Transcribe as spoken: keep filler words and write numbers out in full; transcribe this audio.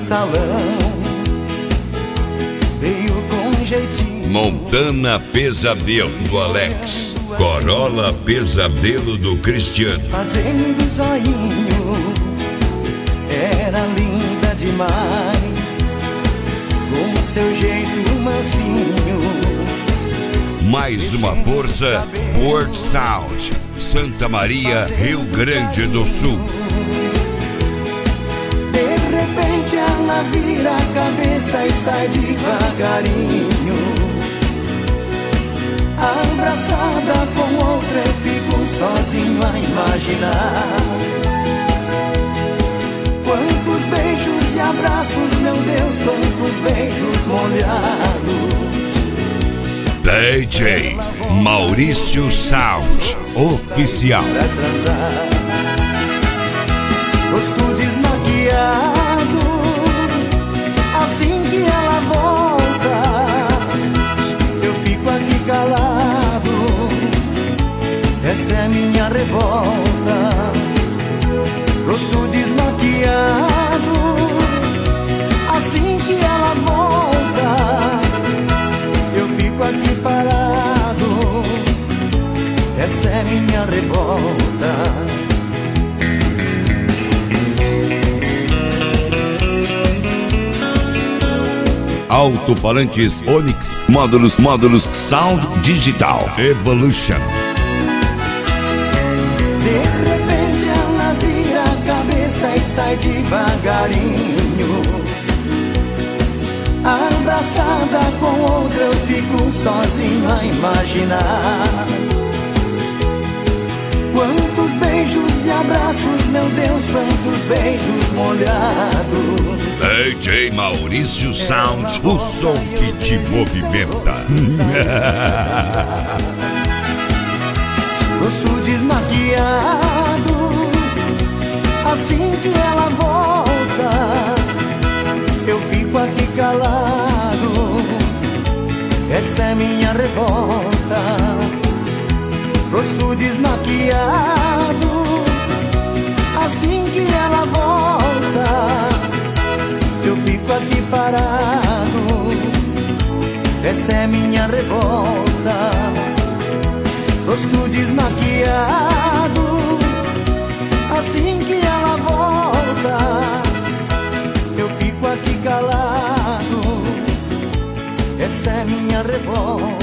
salão, veio com jeitinho. Montana Pesadelo do Alex, Corolla Pesadelo do Cristiano. Fazendo zoinho, era linda demais, com seu jeito mansinho. Mais uma força, Port Sound, Santa Maria, Rio Grande do Sul. De repente ela vira a cabeça e sai devagarinho, abraçada com outra eu fico sozinho a imaginar. Quantos beijos e abraços, meu Deus, quantos beijos molhados. D J Maurício Sound Oficial. Pra transar, rosto desmaquiado, assim que ela volta, eu fico aqui calado. Essa é minha revolta. Rosto desmaquiado, assim que ela volta, eu fico aqui parado. Essa é minha revolta. Alto-falantes Onix, módulos, módulos Sound Digital Evolution. De repente ela vira a cabeça e sai devagarinho, abraçada com outra eu fico sozinho a imaginar. Quantos beijos e abraços, meu Deus, quantos beijos molhados. D J Maurício Sound, o som que te movimenta. Rosto desmaquiado, assim que ela volta, eu fico aqui calado. Essa é minha revolta. Rosto desmaquiado, assim que ela volta, eu fico aqui parado. Essa é minha revolta. Rosto desmaquiado, assim que ela volta, eu fico aqui calado. Essa é minha revolta.